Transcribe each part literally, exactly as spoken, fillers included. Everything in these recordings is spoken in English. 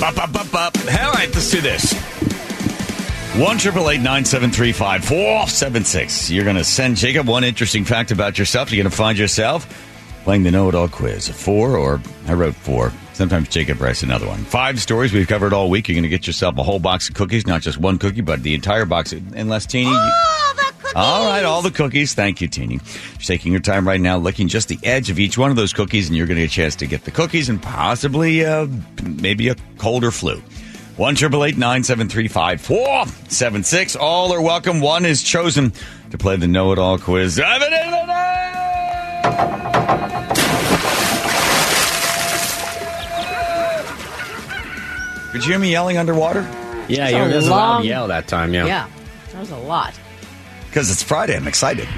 up, up, up, up. All right, let's do this. one triple eight nine seven three five four seven six. You're going to send Jacob one interesting fact about yourself. You're going to find yourself playing the Know-It-All quiz. Four, or I wrote four. Sometimes Jacob writes another one. Five stories we've covered all week. You're going to get yourself a whole box of cookies, not just one cookie, but the entire box. Unless Teeny... Oh, the cookies! All right, all the cookies. Thank you, Teeny. You're taking your time right now, licking just the edge of each one of those cookies, and you're going to get a chance to get the cookies and possibly uh, maybe a cold or flu. one triple eight nine seven three five four seven six. All are welcome. One is chosen to play the Know-It-All quiz. Dive it in the night! Did you hear me yelling underwater? Yeah, That's you a was long- allowed to yell that time, yeah. Yeah, that was a lot. Because it's Friday. I'm excited.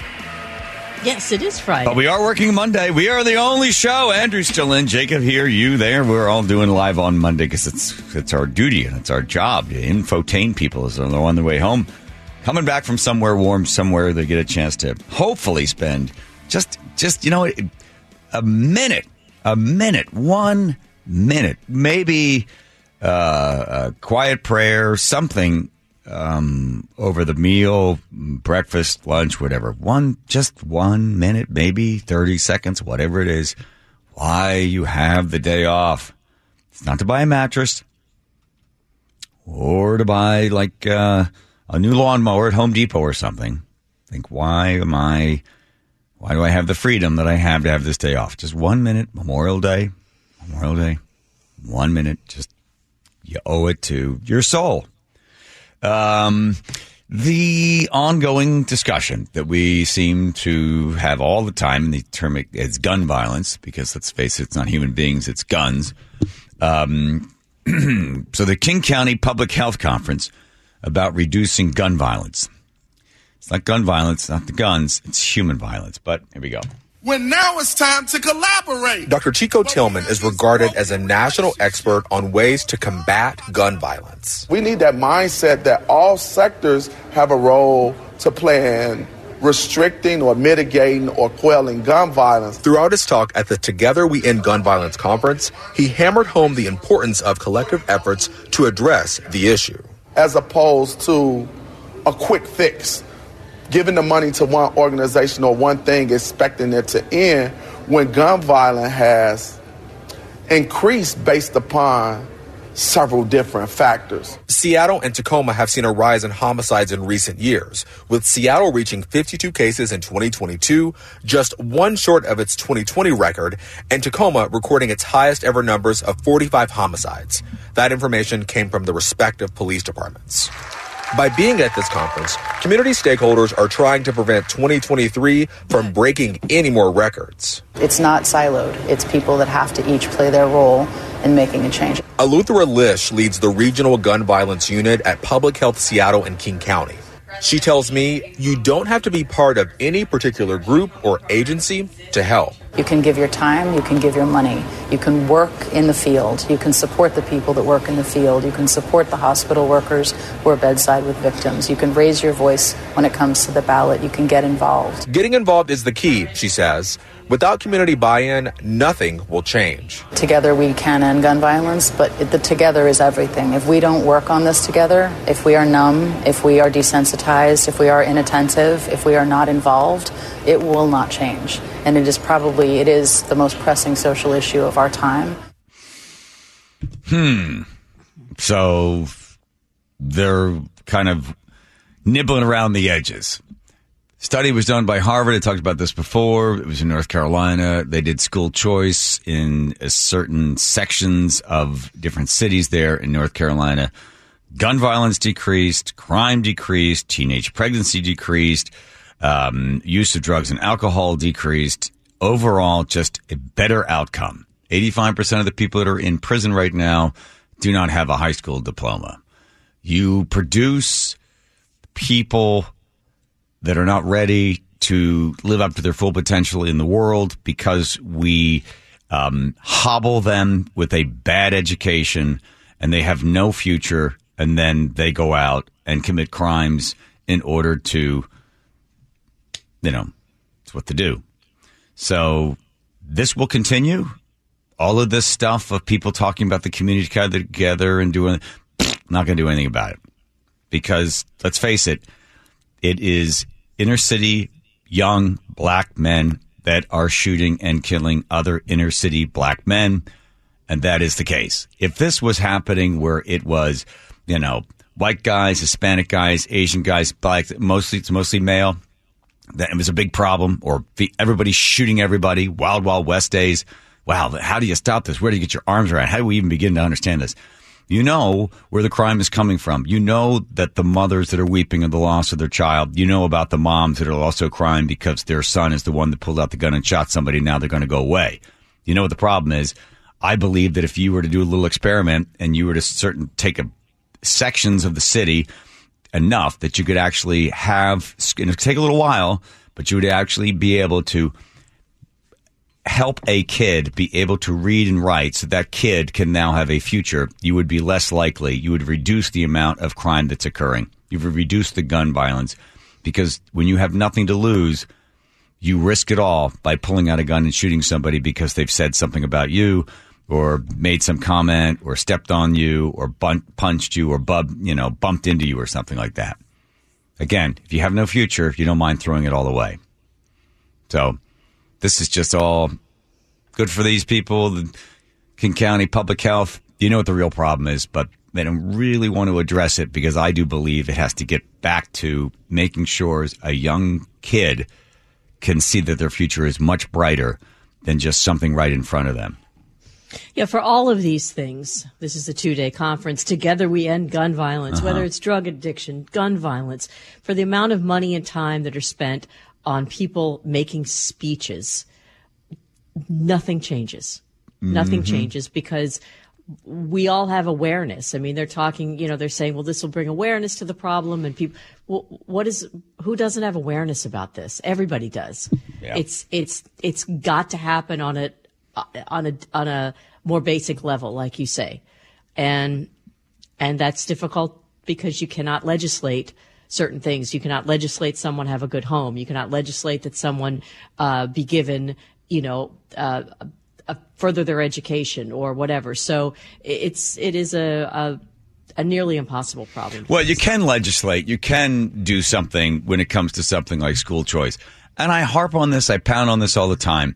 Yes, it is Friday. But we are working Monday. We are the only show. Andrew's still in. Jacob here. You there. We're all doing live on Monday because it's it's our duty and it's our job to infotain people as they're on their way home. Coming back from somewhere warm, somewhere they get a chance to hopefully spend just, just you know, a minute, a minute, one minute, maybe uh, a quiet prayer, something um, over the meal, breakfast, lunch, whatever. One, just one minute, maybe thirty seconds, whatever it is. Why you have the day off. It's not to buy a mattress or to buy like uh, a new lawnmower at Home Depot or something. Think, why am I, why do I have the freedom that I have to have this day off? Just one minute, Memorial Day, Memorial Day, one minute, just you owe it to your soul. Um, the ongoing discussion that we seem to have all the time, and the term is gun violence, because let's face it, it's not human beings, it's guns. Um, so the King County Public Health Conference about reducing gun violence. It's not gun violence, not the guns, it's human violence. But here we go. When now it's time to collaborate. Doctor Chico Tillman is regarded as a national expert on ways to combat gun violence. We need that mindset that all sectors have a role to play in restricting or mitigating or quelling gun violence. Throughout his talk at the Together We End Gun Violence conference, he hammered home the importance of collective efforts to address the issue. As opposed to a quick fix. Giving the money to one organization or one thing, expecting it to end, when gun violence has increased based upon several different factors. Seattle and Tacoma have seen a rise in homicides in recent years, with Seattle reaching fifty-two cases in twenty twenty-two, just one short of its twenty twenty record, and Tacoma recording its highest ever numbers of forty-five homicides. That information came from the respective police departments. By being at this conference, community stakeholders are trying to prevent twenty twenty-three from breaking any more records. It's not siloed. It's people that have to each play their role in making a change. Aluthra Lish leads the Regional Gun Violence Unit at Public Health Seattle and King County. She tells me you don't have to be part of any particular group or agency to help. You can give your time, you can give your money, you can work in the field, you can support the people that work in the field, you can support the hospital workers who are bedside with victims, you can raise your voice when it comes to the ballot, you can get involved. Getting involved is the key, she says. Without community buy-in, nothing will change. Together we can end gun violence, but the together is everything. If we don't work on this together, if we are numb, if we are desensitized, if we are inattentive, if we are not involved, it will not change. And it is probably, it is the most pressing social issue of our time. Hmm. So they're kind of nibbling around the edges. Study was done by Harvard. I talked about this before. It was in North Carolina. They did school choice in certain sections of different cities there in North Carolina. Gun violence decreased, crime decreased, teenage pregnancy decreased, um, use of drugs and alcohol decreased. Overall, just a better outcome. eighty-five percent of the people that are in prison right now do not have a high school diploma. You produce people that are not ready to live up to their full potential in the world because we um, hobble them with a bad education and they have no future, and then they go out and commit crimes in order to, you know, it's what to do. So this will continue. all of this stuff of people talking about the community together and doing, not going to do anything about it. Because, let's face it, it is inner city young black men that are shooting and killing other inner city black men. And that is the case. If this was happening where it was, you know, white guys, Hispanic guys, Asian guys, black, mostly, it's mostly male, that it was a big problem, or everybody's shooting everybody, Wild Wild West days. Wow, how do you stop this? Where do you get your arms around? How do we even begin to understand this? You know where the crime is coming from. You know that the mothers that are weeping at the loss of their child, you know about the moms that are also crying because their son is the one that pulled out the gun and shot somebody. Now they're going to go away. You know what the problem is? I believe that if you were to do a little experiment and you were to certain take a, sections of the city enough that you could actually have, it would take a little while, but you would actually be able to help a kid be able to read and write so that kid can now have a future, you would be less likely. You would reduce the amount of crime that's occurring. You would reduce the gun violence, because when you have nothing to lose, you risk it all by pulling out a gun and shooting somebody because they've said something about you or made some comment or stepped on you or bun- punched you or bub, you know, bumped into you or something like that. Again, if you have no future, you don't mind throwing it all away. So this is just all good for these people. The King County Public Health, you know what the real problem is, but they don't really want to address it, because I do believe it has to get back to making sure a young kid can see that their future is much brighter than just something right in front of them. Yeah, for all of these things, this is a two-day conference. Together we end gun violence, uh-huh. whether it's drug addiction, gun violence, for the amount of money and time that are spent on people making speeches. Nothing changes. Mm-hmm. Nothing changes, because we all have awareness. I mean, they're talking, you know, they're saying, well, this will bring awareness to the problem. And people, well, what is, who doesn't have awareness about this? Everybody does. Yeah. It's, it's, it's got to happen on a, on a, on a more basic level, like you say. And, and that's difficult because you cannot legislate certain things. You cannot legislate someone have a good home. You cannot legislate that someone, uh, be given, you know, uh, uh, further their education or whatever. So it's, it is a, a, a nearly impossible problem. Well, you can legislate. You can do something when it comes to something like school choice. And I harp on this. I pound on this all the time.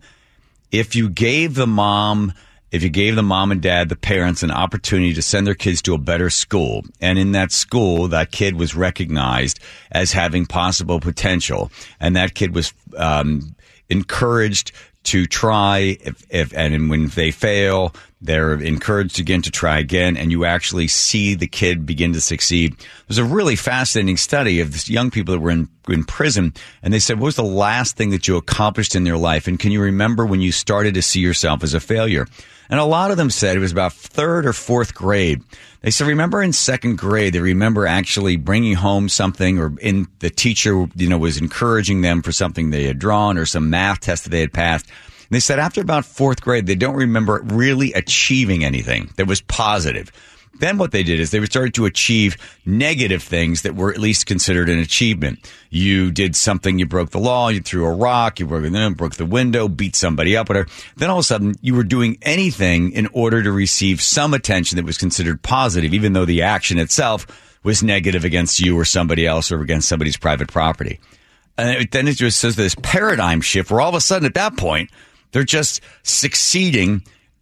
If you gave the mom, if you gave the mom and dad, the parents, an opportunity to send their kids to a better school, and in that school, that kid was recognized as having possible potential, and that kid was um, encouraged to try, if, if and when they fail, they're encouraged again to try again, and you actually see the kid begin to succeed. There's a really fascinating study of this young people that were in, in prison, and they said, what was the last thing that you accomplished in your life, and can you remember when you started to see yourself as a failure? And a lot of them said it was about third or fourth grade. They said, remember in second grade, they remember actually bringing home something, or in the teacher, you know, was encouraging them for something they had drawn or some math test that they had passed. And they said after about fourth grade, they don't remember really achieving anything that was positive. Then what they did is they started to achieve negative things that were at least considered an achievement. You did something, you broke the law, you threw a rock, you broke, broke the window, beat somebody up, whatever. Then all of a sudden, you were doing anything in order to receive some attention that was considered positive, even though the action itself was negative against you or somebody else or against somebody's private property. And it, then it just says this paradigm shift where all of a sudden at that point, they're just succeeding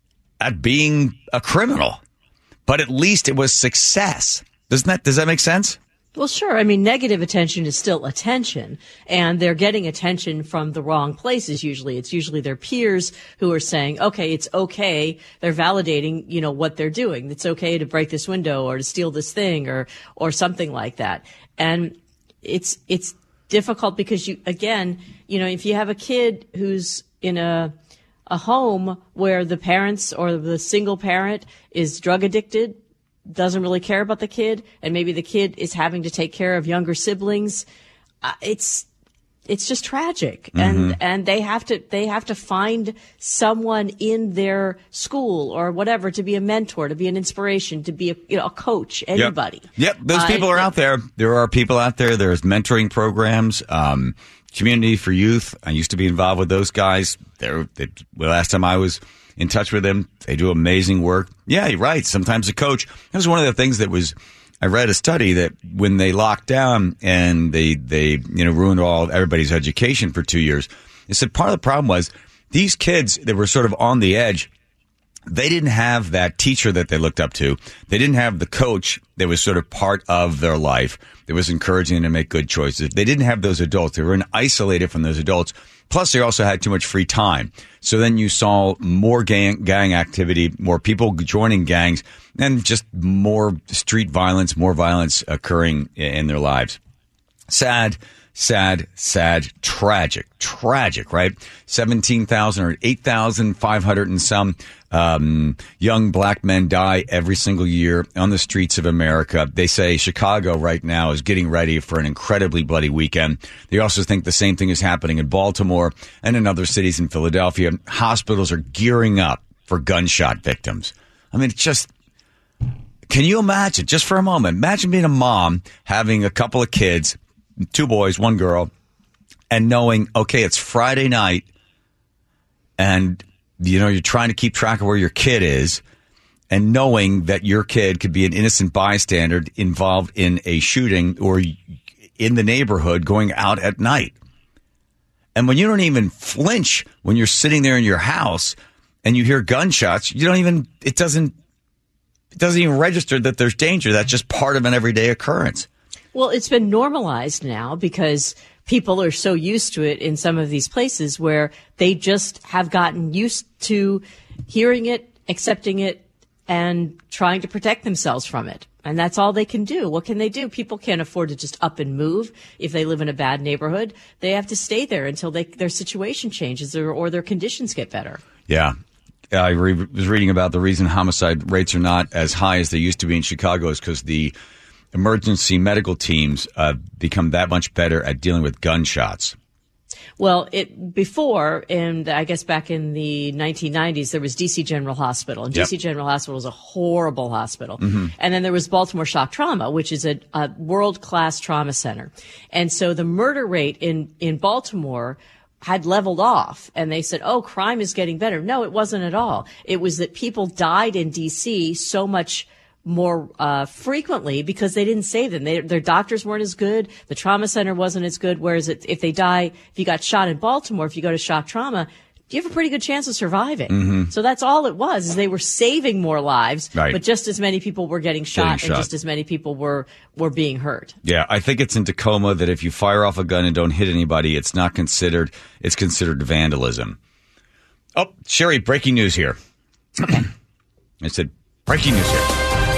at being a criminal. But at least it was success. Doesn't that, does that make sense? Well, sure. I mean, negative attention is still attention, and they're getting attention from the wrong places usually. It's usually their peers who are saying, okay, it's okay. They're validating, you know, what they're doing. It's okay to break this window or to steal this thing or, or something like that. And it's, it's difficult because you, again, you know, if you have a kid who's in a, a home where the parents or the single parent is drug addicted, doesn't really care about the kid, and maybe the kid is having to take care of younger siblings, uh, it's it's just tragic. Mm-hmm. And and they have to they have to find someone in their school or whatever to be a mentor, to be an inspiration, to be a, you know, a coach, anybody. Yep, yep. Those people uh, are out there. There are people out there. There's mentoring programs. Um, Community for Youth. I used to be involved with those guys. There, the last time I was in touch with them. They do amazing work. Yeah, you're right. Sometimes a coach. That was one of the things that was. I read a study that when they locked down and they they you know ruined all everybody's education for two years, they said part of the problem was these kids that were sort of on the edge. They didn't have that teacher that they looked up to. They didn't have the coach that was sort of part of their life that was encouraging them to make good choices. They didn't have those adults. They were isolated from those adults. Plus, they also had too much free time. So then you saw more gang, gang activity, more people joining gangs, and just more street violence, more violence occurring in their lives. Sad. Sad, sad, tragic, tragic, right? seventeen thousand or eight thousand five hundred and some um, young black men die every single year on the streets of America. They say Chicago right now is getting ready for an incredibly bloody weekend. They also think the same thing is happening in Baltimore and in other cities in Philadelphia. Hospitals are gearing up for gunshot victims. I mean, it's just... Can you imagine, just for a moment, imagine being a mom having a couple of kids, two boys, one girl, and knowing, okay, it's Friday night, and, you know, you're trying to keep track of where your kid is, and knowing that your kid could be an innocent bystander involved in a shooting or in the neighborhood going out at night. And when you don't even flinch when you're sitting there in your house and you hear gunshots, you don't even, it doesn't, it doesn't even register that there's danger. That's just part of an everyday occurrence. Well, it's been normalized now because people are so used to it in some of these places where they just have gotten used to hearing it, accepting it, and trying to protect themselves from it. And that's all they can do. What can they do? People can't afford to just up and move if they live in a bad neighborhood. They have to stay there until they, their situation changes or, or their conditions get better. Yeah. I re- was reading about the reason homicide rates are not as high as they used to be in Chicago is because the emergency medical teams uh, become that much better at dealing with gunshots. Well, it before, and I guess back in the nineteen nineties, there was D C General Hospital. And yep. D C General Hospital was a horrible hospital. Mm-hmm. And then there was Baltimore Shock Trauma, which is a, a world-class trauma center. And so the murder rate in, in Baltimore had leveled off, and they said, oh, crime is getting better. No, it wasn't at all. It was that people died in D C so much more uh frequently because they didn't save them. They, their doctors weren't as good. The trauma center wasn't as good. Whereas it, if they die, if you got shot in Baltimore, if you go to shock trauma, you have a pretty good chance of surviving. Mm-hmm. So that's all it was, is they were saving more lives, right. But just as many people were getting shot, getting and shot. just as many people were, were being hurt. Yeah, I think it's in Tacoma that if you fire off a gun and don't hit anybody, it's not considered, it's considered vandalism. Oh, Sherry, breaking news here. Okay. I said, breaking news here.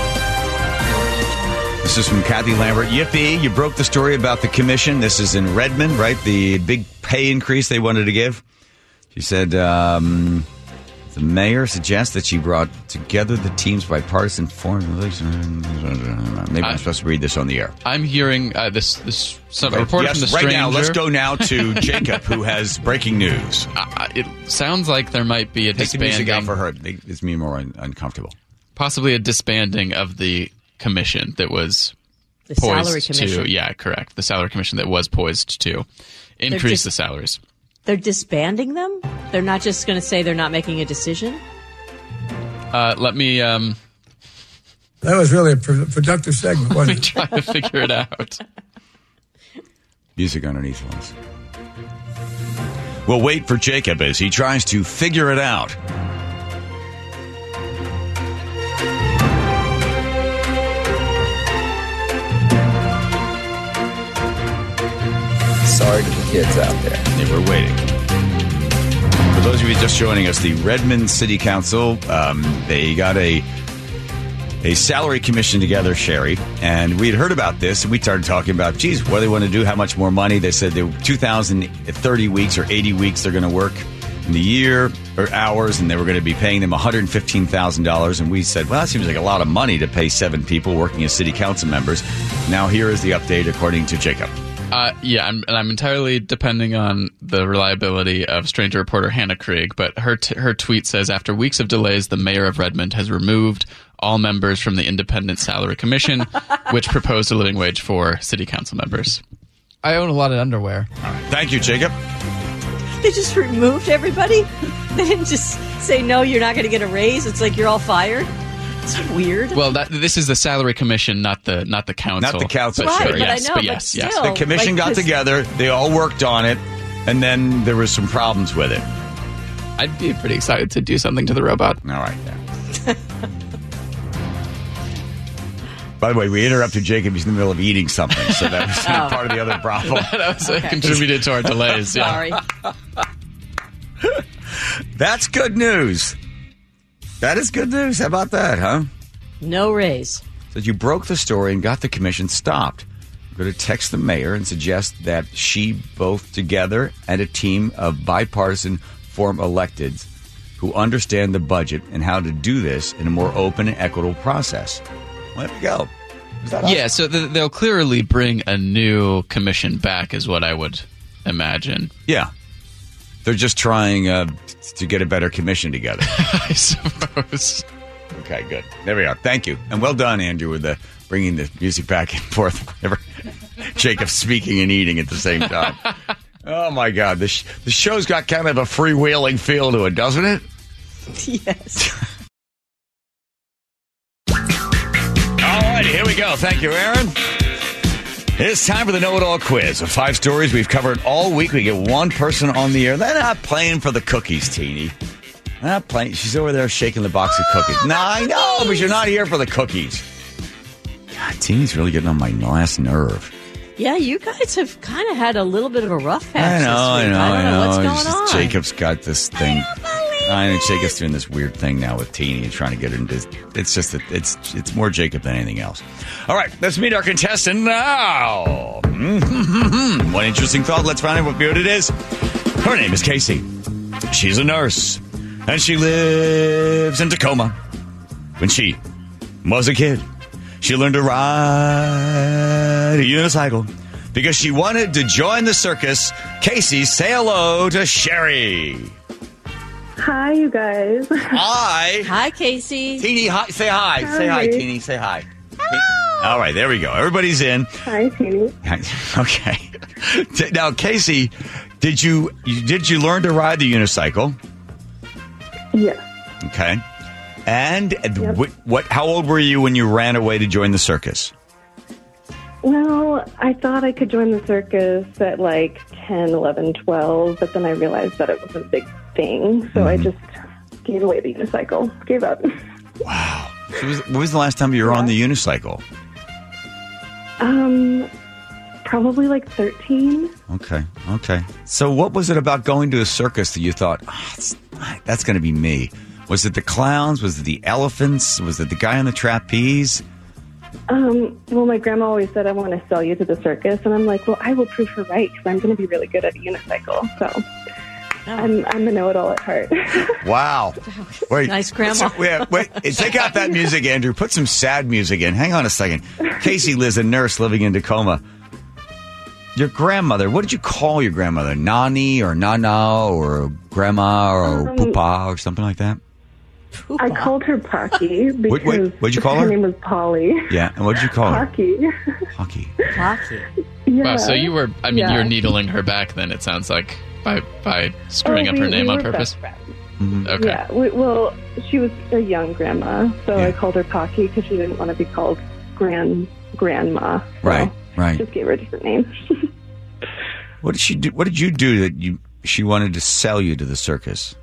This is from Kathy Lambert. Yippee, you broke the story about the commission. This is in Redmond, right? The big pay increase they wanted to give. She said, um, the mayor suggests that she brought together the team's bipartisan foreign relations. Maybe I'm supposed to read this on the air. I'm hearing uh, this this some Right. report yes, from the right Stranger. now, let's go now to Jacob, who has breaking news. Uh, it sounds like there might be a Take the disbanding. music out for her. It's me more un- uncomfortable. Possibly a disbanding of the commission that was The poised salary commission. to, yeah, correct. The salary commission that was poised to increase just- the salaries. They're disbanding them? They're not just going to say they're not making a decision? Uh, let me um, That was really a pro- productive segment, let me wasn't it? try to figure it out. Music underneath us. We'll wait for Jacob as he tries to figure it out. Sorry to the kids out there. Yeah, we're waiting. For those of you just joining us, the Redmond City Council, um, they got a a salary commission together, Sherry, and we'd heard about this, and we started talking about, geez, what do they want to do, how much more money. They said they two thousand thirty weeks or eighty weeks they're going to work in the year or hours, and they were going to be paying them one hundred fifteen thousand dollars, and we said, well, that seems like a lot of money to pay seven people working as city council members. Now here is the update according to Jacob. Uh, yeah, I'm, and I'm entirely depending on the reliability of Stranger reporter Hannah Krieg, but her t- her tweet says, after weeks of delays, the mayor of Redmond has removed all members from the Independent Salary Commission, which proposed a living wage for city council members. I own a lot of underwear. Thank you, Jacob. They just removed everybody? They didn't just say, no, you're not going to get a raise? It's like you're all fired? It's weird. Well, that, this is the salary commission, not the not the council. Not the council. Right, Sure, but yes, I know, but but yes, yes. still. The commission like got this- together. They all worked on it. And then there was some problems with it. I'd be pretty excited to do something to the robot. All right, yeah. By the way, we interrupted Jacob. He's in the middle of eating something, so that was Oh. part of the other problem. That was uh, contributed to our delays. Yeah. Sorry. That's good news. That is good news. How about that, huh? No raise. So you broke the story and got the commission stopped. I'm going to text the mayor and suggest that she, both together and a team of bipartisan form electeds who understand the budget and how to do this in a more open and equitable process. Let me go. Is that Yeah, so th- they'll clearly bring a new commission back, is what I would imagine. Yeah. They're just trying uh, t- to get a better commission together. I suppose. Okay, good. There we are. Thank you. And well done, Andrew, with the bringing the music back and forth. Whenever Jacob's speaking and eating at the same time. Oh, my God. The, sh- the show's got kind of a freewheeling feel to it, doesn't it? Yes. All right, here we go. Thank you, Aaron. It's time for the Know-It-All quiz. Of five stories we've covered all week, we get one person on the air. They're not playing for the cookies, Teeny. They're not playing. She's over there shaking the box of cookies. No, I know, but you're not here for the cookies. God, Teeny's really getting on my last nerve. Yeah, you guys have kind of had a little bit of a rough I patch know, I this week. know, I don't know, I what's know. going It's just on. Jacob's got this thing. I know Jacob's doing this weird thing now with Teeny and trying to get her into. It's just that it's it's more Jacob than anything else. All right, let's meet our contestant now. One interesting thought. Let's find out what beard it is. Her name is Casey. She's a nurse, and she lives in Tacoma. When she was a kid, she learned to ride a unicycle because she wanted to join the circus. Casey, say hello to Sherry. Hi, you guys. Hi. Hi, Casey. Teeny, hi. Say hi. Say hi, Hi. Teeny. Say hi. All right, there we go. Everybody's in. Hi, Teeny. Okay. T- Now, Casey, did you, you did you learn to ride the unicycle? Yes. Okay. And Yep. what, what? How old were you when you ran away to join the circus? Well, I thought I could join the circus at like ten, eleven, twelve, but then I realized that it wasn't a big thing, so I just gave away the unicycle. Gave up. Wow. So was, when was the last time you were on the unicycle? Um, probably like thirteen. Okay. Okay. So what was it about going to a circus that you thought, oh, that's, that's going to be me? Was it the clowns? Was it the elephants? Was it the guy on the trapeze? Um, well, my grandma always said, I want to sell you to the circus, and I'm like, well, I will prove her right, because I'm going to be really good at a unicycle, so... I'm I'm a know-it-all at heart. Wow. Wait, Nice grandma. so- wait, wait, take out that music, Andrew. Put some sad music in. Hang on a second. Casey Liz, a nurse living in Tacoma. Your grandmother, what did you call your grandmother? Nani or Nana or Grandma or Um, Papa or something like that? I called her Pocky because Wait, wait, what'd you call her? Her name was Polly. Yeah, and what did you call her? Pocky. Hockey. Hockey. Yeah. Wow, so you were, I mean, Yeah. you're needling her back then, it sounds like, by by screwing Oh, up we- her name we on were purpose. best friends. Mm-hmm. Okay. Yeah, we, well, she was a young grandma, so Yeah. I called her Pocky because she didn't want to be called grand grandma. So Right, right. Just gave her a different name. What did she do? What did you do that you she wanted to sell you to the circus?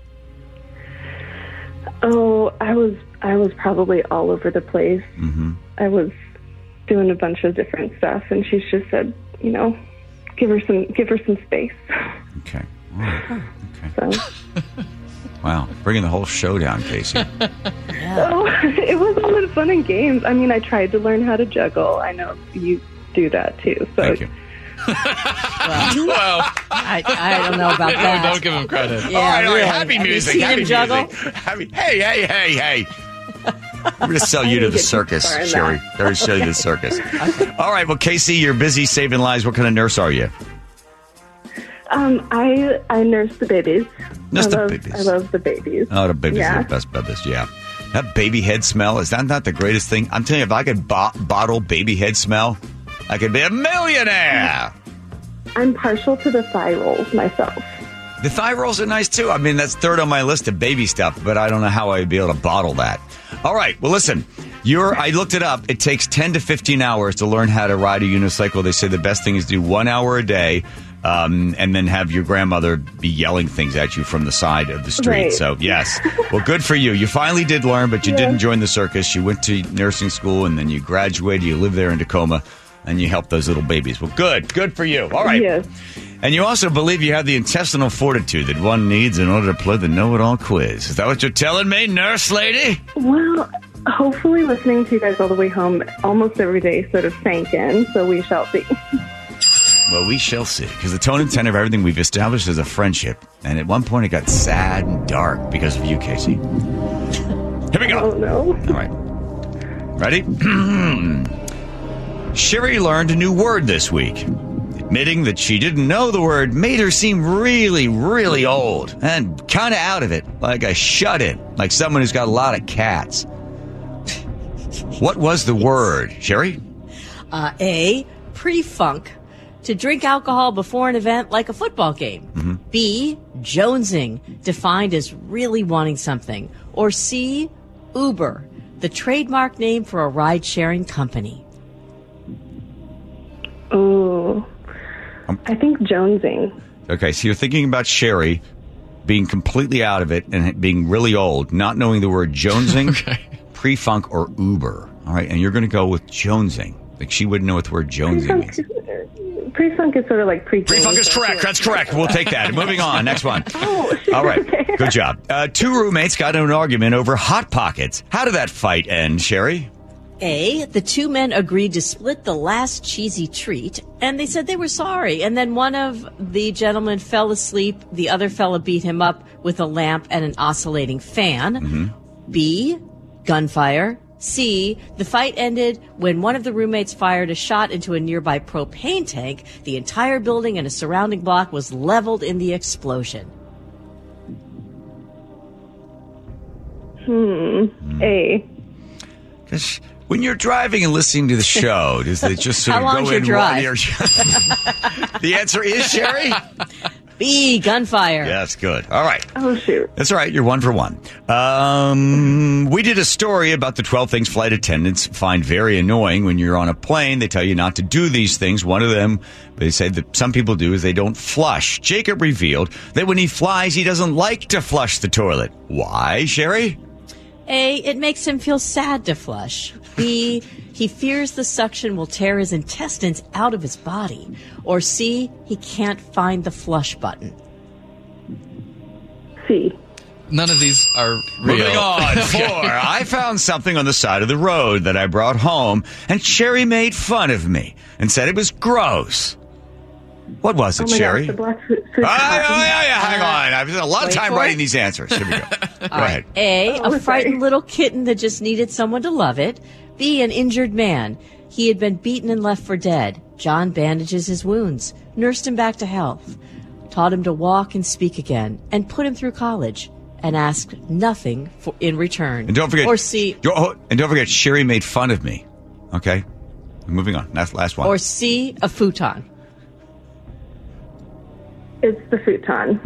Oh, I was I was probably all over the place. Mm-hmm. I was doing a bunch of different stuff, and she just said, you know, give her some give her some space. Okay. All right. Okay. So, Wow. Bringing the whole show down, Casey. oh, it was all in fun and games. I mean, I tried to learn how to juggle. I know you do that too. So Thank you. Well, I, I don't know about no, that. don't give him credit. Yeah, all right, all right. really. Happy Have you music. seen happy him juggle? music. Happy, hey, hey, hey, hey. I'm going to sell you to didn't the get too circus, far in Sherry. that. They're going to sell you to the circus. All right. Well, Casey, you're busy saving lives. What kind of nurse are you? Um, I I nurse the babies. Nurse I the love, babies. I love the babies. Oh, the babies Yeah. are the best babies. Yeah. That baby head smell, is that not the greatest thing? I'm telling you, if I could bo- bottle baby head smell, I could be a millionaire. I'm partial to the thigh rolls myself. The thigh rolls are nice, too. I mean, that's third on my list of baby stuff, but I don't know how I'd be able to bottle that. All right. Well, listen, you're, I looked it up. It takes ten to fifteen hours to learn how to ride a unicycle. They say the best thing is to do one hour a day um, and then have your grandmother be yelling things at you from the side of the street. Right. So, yes. Well, good for you. You finally did learn, but you Yeah. didn't join the circus. You went to nursing school, and then you graduated. You live there in Tacoma, and you helped those little babies. Well, good. Good for you. All right. Yes. And you also believe you have the intestinal fortitude that one needs in order to play the know-it-all quiz. Is that what you're telling me, nurse lady? Well, hopefully listening to you guys all the way home almost every day sort of sank in, so we shall see. Well, we shall see. Because the tone and tenor of everything we've established is a friendship. And at one point it got sad and dark because of you, Casey. Here we go. Oh, no. All right. Ready? Sherry learned a new word this week. Admitting that she didn't know the word made her seem really, really old and kind of out of it, like a shut-in, like someone who's got a lot of cats. What was the word, Sherry? Uh, A, pre-funk. To drink alcohol before an event like a football game. Mm-hmm. B, jonesing, defined as really wanting something. Or C, Uber, the trademark name for a ride-sharing company. Ooh. Um, I think jonesing. Okay, so you're thinking about Sherry being completely out of it and being really old, not knowing the word jonesing, Okay. pre-funk, or Uber. All right, and you're going to go with jonesing. Like she wouldn't know what the word jonesing means. Pre-funk is sort of like pre Pre-funk is correct. That's correct. We'll take that. Moving on. Next one. Oh, All right. okay. Good job. Uh, two roommates got in an argument over Hot Pockets. How did that fight end, Sherry? A, the two men agreed to split the last cheesy treat, and they said they were sorry. And then one of the gentlemen fell asleep. The other fella beat him up with a lamp and an oscillating fan. Mm-hmm. B, gunfire. C, the fight ended when one of the roommates fired a shot into a nearby propane tank. The entire building and a surrounding block was leveled in the explosion. Hmm. A. Because when you're driving and listening to the show, does it just sort How of long's go your in drive? one ear? The answer is Sherry? B, gunfire. Yeah, that's good. All right. Oh, shoot. That's all right. You're one for one. Um, we did a story about the twelve things flight attendants find very annoying when you're on a plane. They tell you not to do these things. One of them, they say that some people do, is they don't flush. Jacob revealed that when he flies, he doesn't like to flush the toilet. Why, Sherry? A, it makes him feel sad to flush. B, he fears the suction will tear his intestines out of his body. Or C, he can't find the flush button. C. None of these are real. Moving on. Okay. Four. I found something on the side of the road that I brought home, and Sherry made fun of me and said it was gross. What was it, Oh, my Sherry? gosh, the black food. food Ah, oh, yeah, yeah, hang on. I've spent a lot of Wait time for writing it. these answers. Here we go. Go ahead. A, Oh, a frightened sorry. little kitten that just needed someone to love it. B, an injured man. He had been beaten and left for dead. John bandages his wounds, nursed him back to health, taught him to walk and speak again, and put him through college, and asked nothing for, in return. And don't forget, Or C, oh, and don't forget, Sherry made fun of me. Okay, moving on. That's the last one. or C, a futon. It's the futon.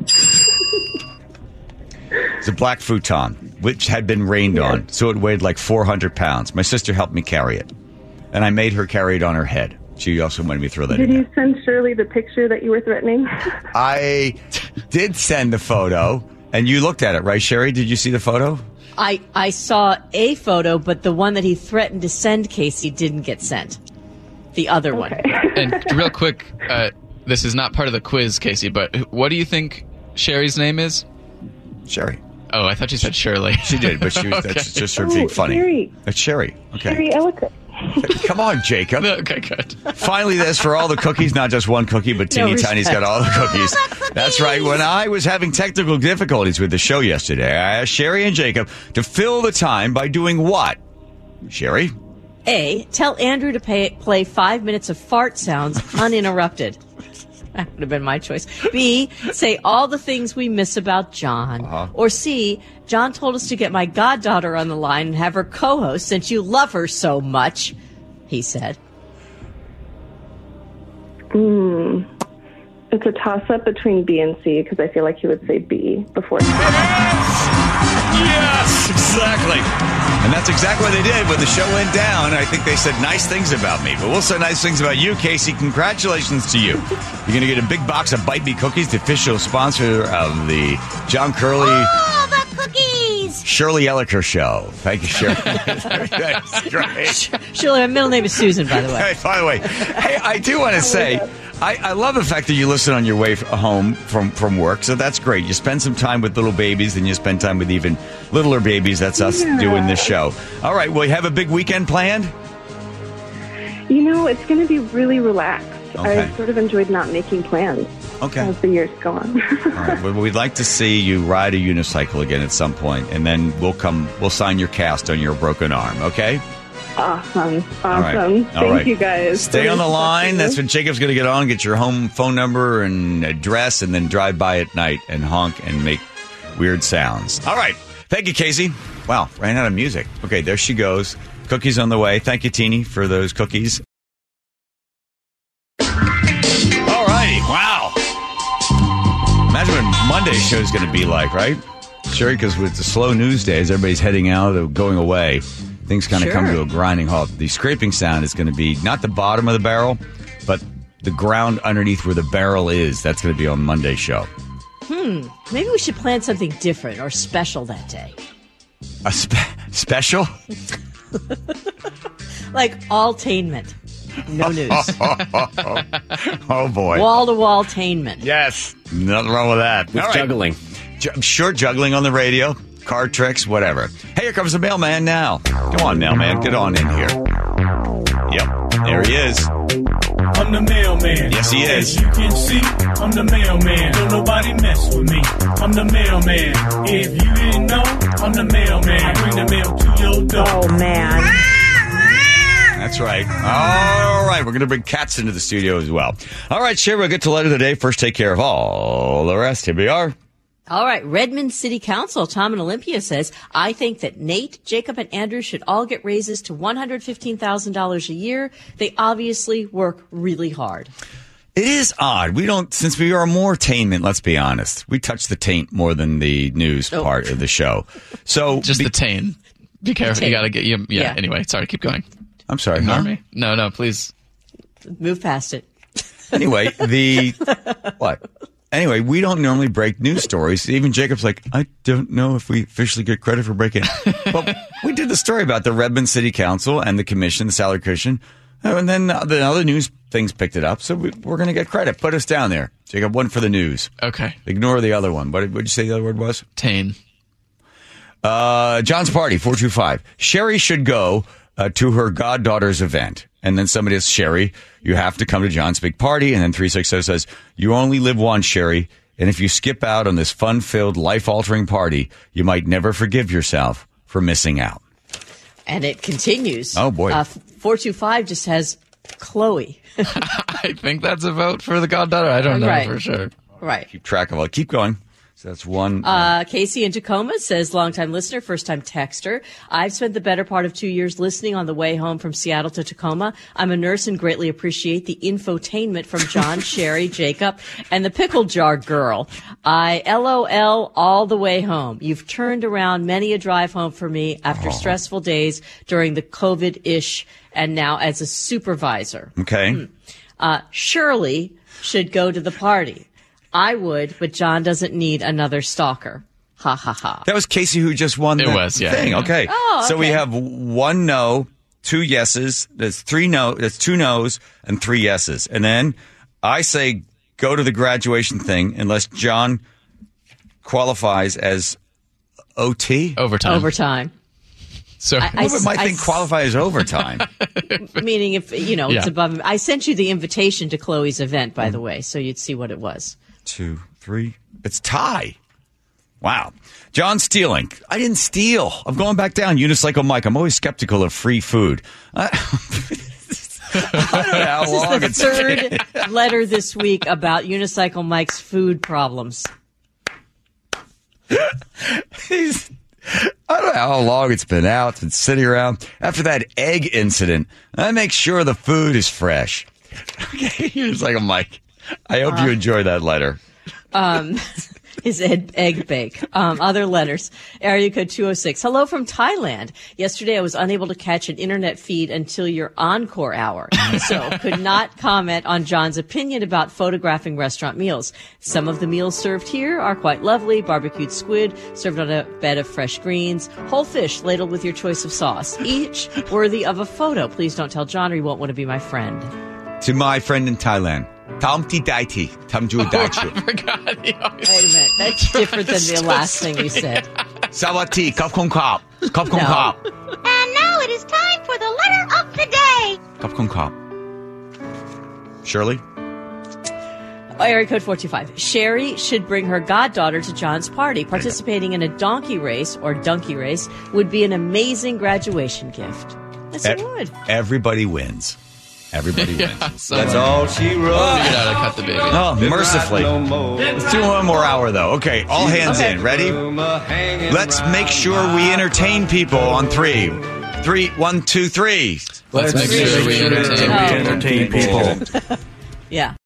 It's a black futon, which had been rained on, so it weighed like four hundred pounds. My sister helped me carry it, and I made her carry it on her head. She also wanted me to throw that Did in you there. send Shirley the picture that you were threatening? I did send the photo, and you looked at it, right, Sherry? Did you see the photo? I, I saw a photo, but the one that he threatened to send Casey didn't get sent. The other one. And real quick, uh, this is not part of the quiz, Casey, but what do you think Sherry's name is? Sherry. Oh, I thought you said Shirley. She did, but she was, Okay. that's just her Oh, being funny. Sherry. That's Sherry. Okay. Very eloquent. Come on, Jacob. Okay, good. Finally, this for all the cookies, not just one cookie, but Teeny No Tiny's respect. got all the cookies. That's right. When I was having technical difficulties with the show yesterday, I asked Sherry and Jacob to fill the time by doing what? Sherry? A, tell Andrew to pay, play five minutes of fart sounds uninterrupted. That would have been my choice. B, say all the things we miss about John. Uh-huh. Or C, John told us to get my goddaughter on the line and have her co-host since you love her so much, he said. Hmm. It's a toss-up between B and C because I feel like he would say B before C. Yes, exactly. And that's exactly what they did when the show went down. I think they said nice things about me. But we'll say nice things about you, Casey. Congratulations to you. You're going to get a big box of Bite Me cookies, the official sponsor of the John Curley... Oh, the cookies! Shirley Elliker Show. Thank you, Shirley. That's great. Shirley, my middle name is Susan, by the way. Hey, by the way, hey, I do want to say... I, I love the fact that you listen on your way f- home from, from work, so that's great. You spend some time with little babies, and you spend time with even littler babies. That's us Yeah. doing this show. All right, well, you have a big weekend planned? You know, it's going to be really relaxed. Okay. I've sort of enjoyed not making plans Okay. as the years go on. All right, well, we'd like to see you ride a unicycle again at some point, and then we'll come. We'll sign your cast on your broken arm, okay? Awesome. Awesome. All right. All Thank right. you, guys. Stay on the Really line. That's special. when Jacob's going to get on, get your home phone number and address, and then drive by at night and honk and make weird sounds. All right. Thank you, Casey. Wow, ran out of music. Okay, there she goes. Cookies on the way. Thank you, Teeny, for those cookies. All righty. Wow. Imagine what Monday's show is going to be like, right? Sure, because with the slow news days, everybody's heading out or going away. Things kind of Sure. come to a grinding halt. The scraping sound is going to be not the bottom of the barrel, but the ground underneath where the barrel is. That's going to be on Monday's show. Maybe we should plan something different or special that day. A spe- special? Like alltainment. No news. Oh, boy. Wall-to-wall tainment. Yes. Nothing wrong with that. With All right. juggling. Ju- sure, juggling on the radio, card tricks, whatever. Hey, here comes the mailman now. Come on, mailman. Get on in here. Yep. There he is. I'm the mailman. Yes, he is. As you can see, I'm the mailman. Don't nobody mess with me. I'm the mailman. If you didn't know, I'm the mailman. I bring the mail to your door. Oh, man. That's right. All right. We're going to bring cats into the studio as well. All right, Sherry, we'll get to letter of the day. First, take care of all the rest. Here we are. All right, Redmond City Council, Tom and Olympia says, I think that Nate, Jacob, and Andrew should all get raises to one hundred fifteen thousand dollars a year. They obviously work really hard. It is odd. We don't, since we are more tainment, let's be honest. We touch the taint more than the news Oh. part of the show. So, Just be- the tain. Be careful. You Tain. got to get you. Yeah, Yeah. Anyway, sorry. Keep going. I'm sorry. Ignore huh? me. No, no, please. Move past it. Anyway, the what? Anyway, we don't normally break news stories. Even Jacob's like, I don't know if we officially get credit for breaking it. But we did the story about the Redmond City Council and the commission, the salary commission, and then the other news things picked it up. So we, we're going to get credit. Put us down there, Jacob. One for the news. Okay. Ignore the other one. What did you say the other word was? Tain. Uh, John's party, four two five. Sherry should go uh, to her goddaughter's event. And then somebody says, Sherry, you have to come to John's big party. And then three six zero says, you only live once, Sherry. And if you skip out on this fun-filled, life-altering party, you might never forgive yourself for missing out. And it continues. Oh, boy. Uh, four two five just has Chloe. I think that's a vote for the goddaughter. I don't know Right. for sure. Right. Keep track of it. Keep going. So that's one. Uh, Casey in Tacoma says, longtime listener, first time texter. I've spent the better part of two years listening on the way home from Seattle to Tacoma. I'm a nurse and greatly appreciate the infotainment from John, Sherry, Jacob, and the pickle jar girl. I LOL all the way home. You've turned around many a drive home for me after Oh. stressful days during the COVID-ish and now as a supervisor. okay. Uh, Shirley should go to the party. I would, but John doesn't need another stalker. Ha ha ha. That was Casey who just won It the was, yeah. thing. Okay. Oh, So we okay. have one no, two yeses. There's three no. There's two no's and three yeses. And then I say go to the graduation thing unless John qualifies as O T. Overtime. Overtime. So I- Well, but my I thing s- qualify as overtime. Meaning if, you know, it's Yeah. above. I sent you the invitation to Chloe's event, by the way, so you'd see what it was. Two, three. It's tie. Wow. John stealing. I didn't steal. I'm going back down. Unicycle Mike. I'm always skeptical of free food. I, I don't know how This long is the it's third letter this week about Unicycle Mike's food problems. He's, I don't know how long it's been out. It's been sitting around. After that egg incident, I make sure the food is fresh. Okay, here's like a Mike. I hope Uh, you enjoy that letter. Um, his egg, egg bake. Um, other letters. Area code two oh six. Hello from Thailand. Yesterday I was unable to catch an internet feed until your encore hour. So could not comment on John's opinion about photographing restaurant meals. Some of the meals served here are quite lovely. Barbecued squid served on a bed of fresh greens. Whole fish ladled with your choice of sauce. Each worthy of a photo. Please don't tell John or he won't want to be my friend. To my friend in Thailand. Tam ti dai ti. Tam ju dai chu. Wait a minute. That's different than the last thing you said. Sawati. Kop kong kop. Kop kong No. kop. And now it is time for the letter of the day. Kop kong kop. Shirley? Area code four two five. Sherry should bring her goddaughter to John's party. Participating in a donkey race or donkey race would be an amazing graduation gift. Yes, it E- would. Everybody wins. Everybody Yeah, wins. someone That's all she wrote. figured out how to cut the baby. Oh, mercifully. Let's do one more hour, though. Okay, all hands Okay. in. Ready? Let's make sure we entertain people on three. Three, one, two, three. Let's make sure we entertain Oh. entertain people. Yeah.